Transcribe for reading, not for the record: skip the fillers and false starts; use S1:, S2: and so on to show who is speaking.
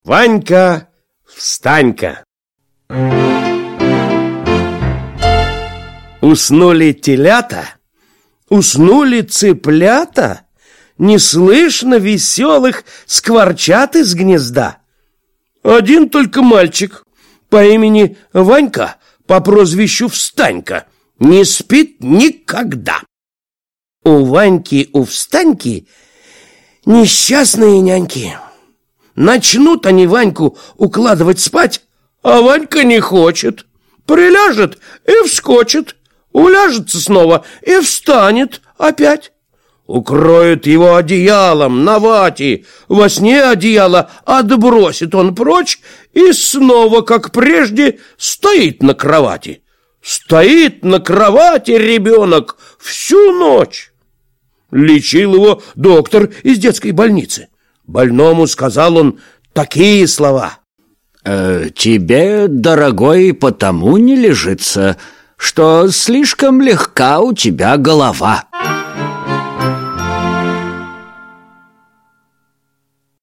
S1: Ванька, встань-ка! Уснули телята, уснули цыплята, не слышно веселых скворчат из гнезда. Один только мальчик по имени Ванька, по прозвищу Встанька, не спит никогда. У Ваньки, у Встаньки несчастные няньки. Начнут они Ваньку укладывать спать, а Ванька не хочет. Приляжет и вскочит, уляжется снова и встанет опять. Укроет его одеялом на вате, во сне одеяло отбросит он прочь и снова, как прежде, стоит на кровати. Стоит на кровати ребенок всю ночь. Лечил его доктор из детской больницы. Больному сказал он такие слова:
S2: «Тебе, дорогой, потому не лежится, что слишком легка у тебя голова».